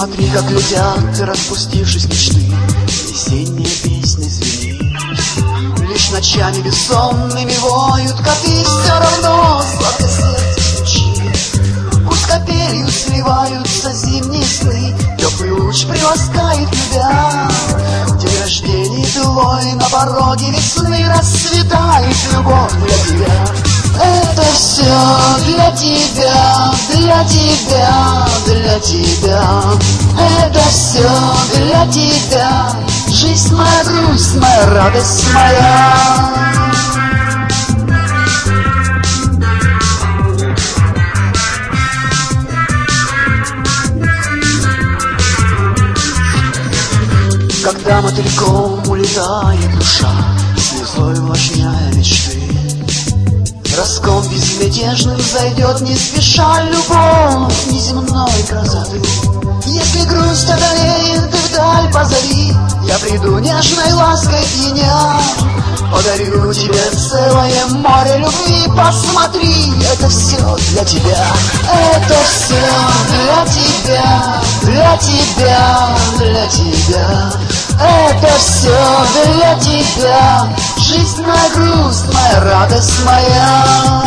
Посмотри, как летят, распустившись мечты, весенние песни звенит. Лишь ночами бессонными воют коты, все равно сладко сердце стучит. Пусть капелью сливаются зимние сны, теплый луч приласкает тебя. День рождения твой на пороге весны, расцветает любовь для тебя. Это все для тебя, для тебя, для тебя. Это все для тебя. Жизнь моя, грусть моя, радость моя. Когда мотыльком улетает душа, слезой увлажняя мечты, роском безмятежным зайдет не спеша любовь неземной красоты. Если грусть одолеет и вдаль позови, я приду нежной лаской пьяня. Подарю тебе целое море любви, посмотри, это все для тебя. Это все для тебя, для тебя, для тебя. Это все для тебя. Жизнь моя, грусть моя, радость моя.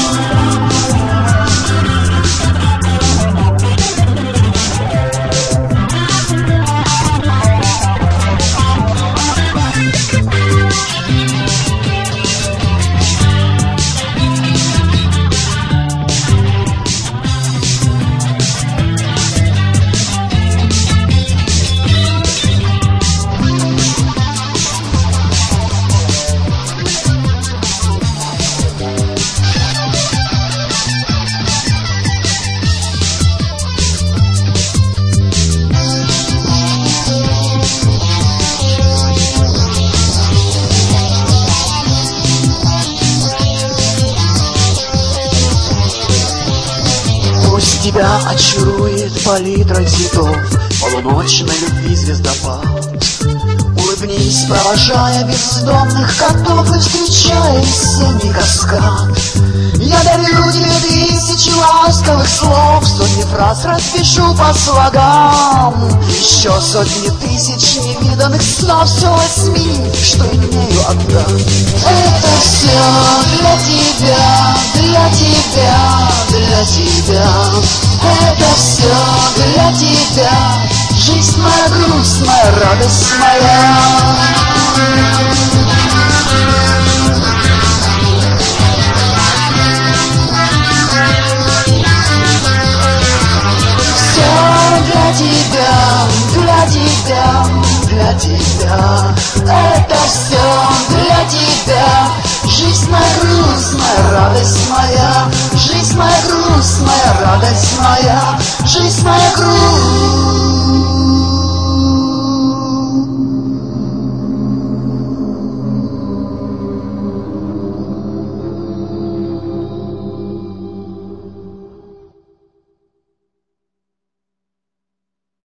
Тебя очарует палитра цветов, полуночной любви звездопад. Улыбнись, провожая бездомных котов, и встречая весенний каскад. Я дарю тебе тысячи ласковых слов, сотни фраз распишу по слогам. Еще сотни тысяч невиданных снов, все возьми, что имею отдам. Это все для тебя, для тебя, для тебя. Это все для тебя. Жизнь моя, грусть моя, радость моя. Для тебя, для тебя, для тебя. Это все для тебя. Жизнь моя, грусть моя, радость моя. Жизнь моя, грусть моя, радость моя.